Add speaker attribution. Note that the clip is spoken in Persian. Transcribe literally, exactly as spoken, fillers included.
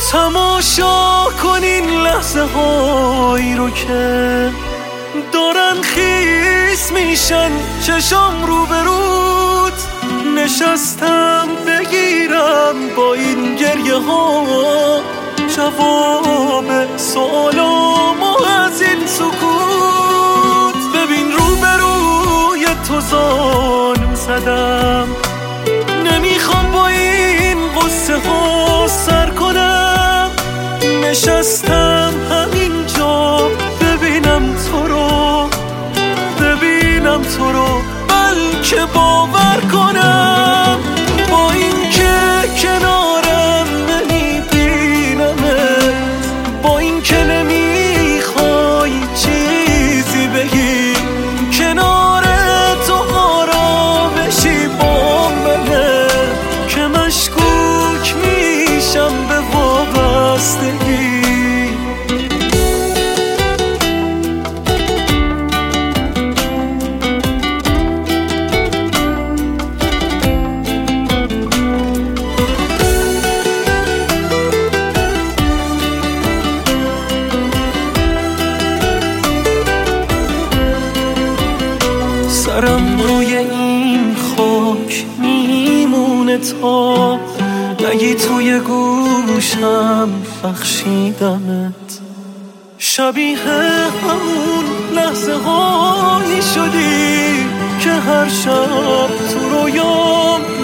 Speaker 1: تماشا کن این لحظه هایی رو که دارن خیس میشن چشام رو به رود. نشستم بگیرم با این گریه ها جواب سوالامو از این سکوت. ببین رو به روی تو زانو زدم، نمیخوام با این قصه ها سر کنم. نشستم همینجا ببینم تو رو، ببینم تو رو، بلکه باور کنم با این که کنارم نمیبینمت، با این که نمیخوای چیزی بگی، کنار تو آرامشی با منه که مشکوک میشم به وابستگی. سرم روی این خاک میمونه تا نگی توی گوشم بخشیدمت. شبیه همون لحظه هایی شدی که هر شب تو رویام